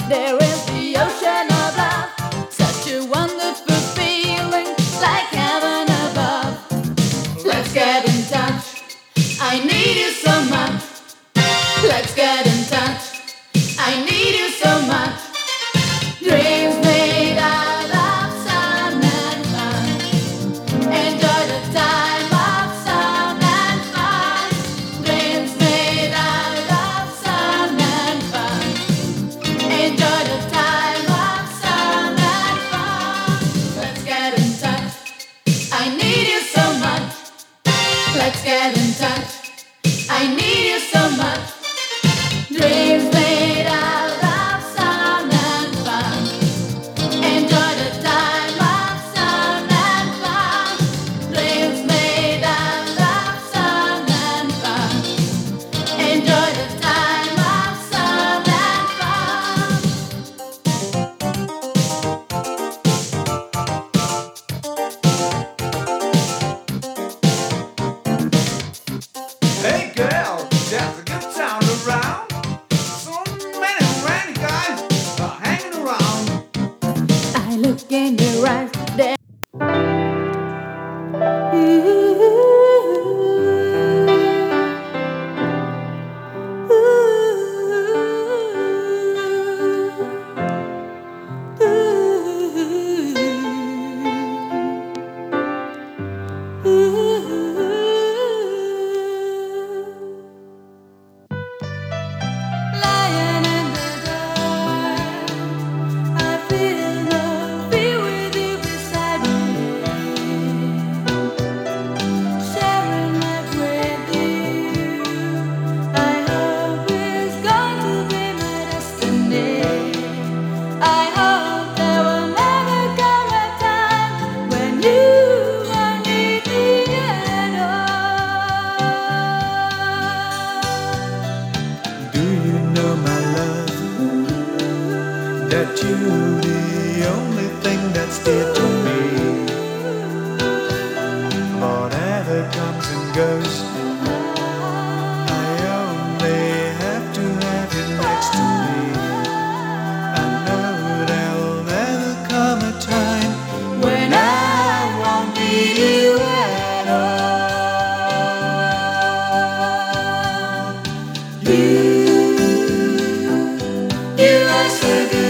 There is the ocean of love, such a wonderful feeling, like heaven above. Let's get in touch, I need you so much. Let's get in touch, I need you so much. Dreams made out of sun and fun. Enjoy the time of sun and fun. Dreams made out of sun and fun. Enjoy the time of sun and fun. Let's get in touch, I need you so much. Let's get in touch, I need you so much. Dreams made out of sun and fun. Enjoy the time of sun and fun. Dreams made out of sun and fun. Enjoy the time of sun and Hey girl, there's a good sound around. So many random guys are hanging around. I look in your eyes, there. Lying in the dark, I feel love be with you beside me, sharing life with you. I hope it's going to be my destiny. I hope there will never come a time when you won't need me at all. Do you know, my love, that you're the only thing that's dear to me? Whatever comes and goes, I only have to have you next to me. I know there'll never come a time when I won't need you at all. You are so good.